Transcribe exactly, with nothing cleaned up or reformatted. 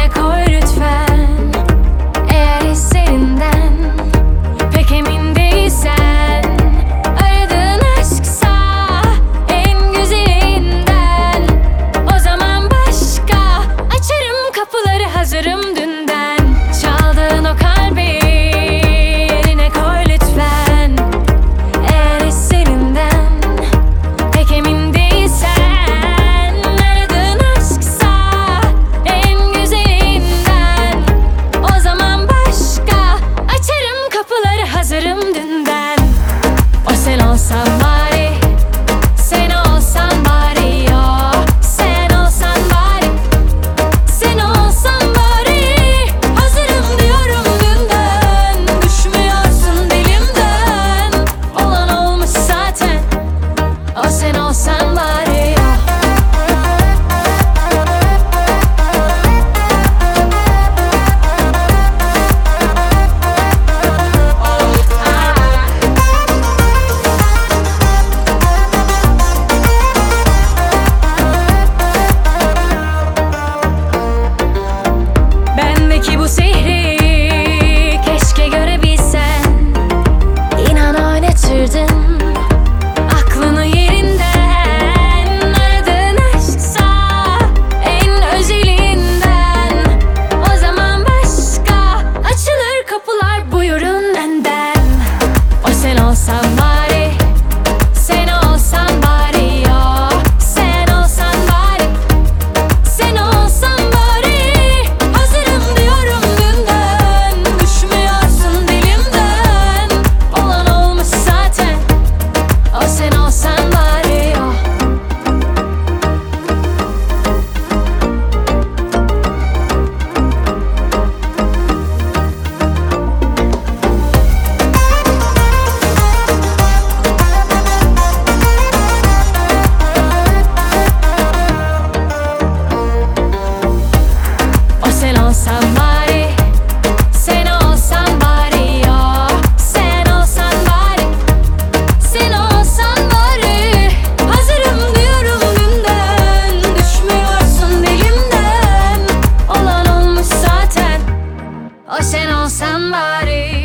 eline koy lütfen. Eğer hislerinden pek emin değilsen, aradığın aşksa en güzelinden, o zaman başka. Açarım kapıları, hazırım dünden. Çaldığın o kalbi eline koy lütfen. Eğer hislerinden pek emin değilsen, aradığın aşksa en güzelinden, o zaman başka. Açarım kapıları, hazırım dünden. O sen olsan bari, sen olsan bari, yo. Sen olsan bari, sen olsan bari. Hazırım diyorum dünden, düşmüyorsun dilimden. Olan olmuş zaten, o sen olsan bari, yo. Bendeki bu sihri keşke görebilsen. İnan oynatırdın aklını yerinden. Aradığın aşksa en özelinden, o zaman başka. Açılır kapılar, buyurun önden. O sen olsan bari, sen olsan bari, yo. Sen olsan bari, sen olsan bari. Hazırım diyorum dünden, düşmüyorsun dilimden. Olan olmuş zaten, o sen olsan bari, yo. O sen olsan bari, sen olsan bari, yo. Sen olsan bari, sen olsan bari. Hazırım diyorum dünden, düşmüyorsun dilimden. Olan olmuş zaten, o sen olsan bari.